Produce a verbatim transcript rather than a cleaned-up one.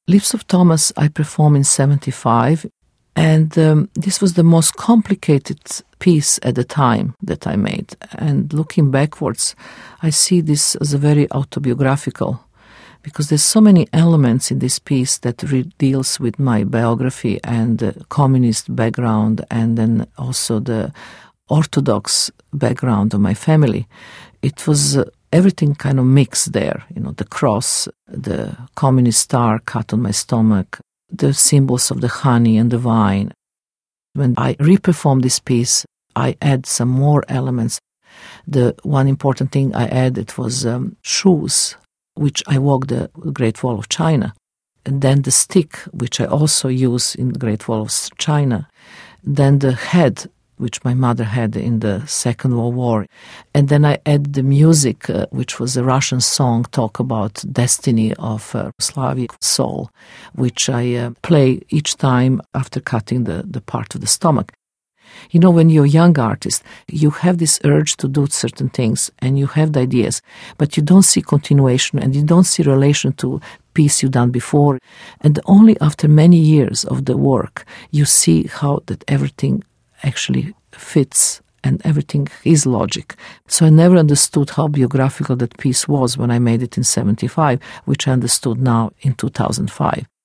Lips of Thomas I performed in seventy-five, and um, this was the most complicated piece at the time that I made. And looking backwards, I see this as a very autobiographical, because there's so many elements in this piece that re- deals with my biography and the communist background, and then also the Orthodox background of my family. It was uh, everything kind of mixed there, you know, the cross, the communist star cut on my stomach, the symbols of the honey and the wine. When I re-performed this piece, I add some more elements. The one important thing I add, it was um, shoes, which I walk the Great Wall of China. And then the stick, which I also use in the Great Wall of China. Then the head, which my mother had in the Second World War. And then I add the music, uh, which was a Russian song, talk about destiny of uh, Slavic soul, which I uh, play each time after cutting the, the part of the stomach. You know, when you're a young artist, you have this urge to do certain things, and you have the ideas, but you don't see continuation, and you don't see relation to piece you've done before. And only after many years of the work, you see how that everything actually fits and everything is logic. So I never understood how biographical that piece was when I made it in seventy-five, which I understood now in two thousand five.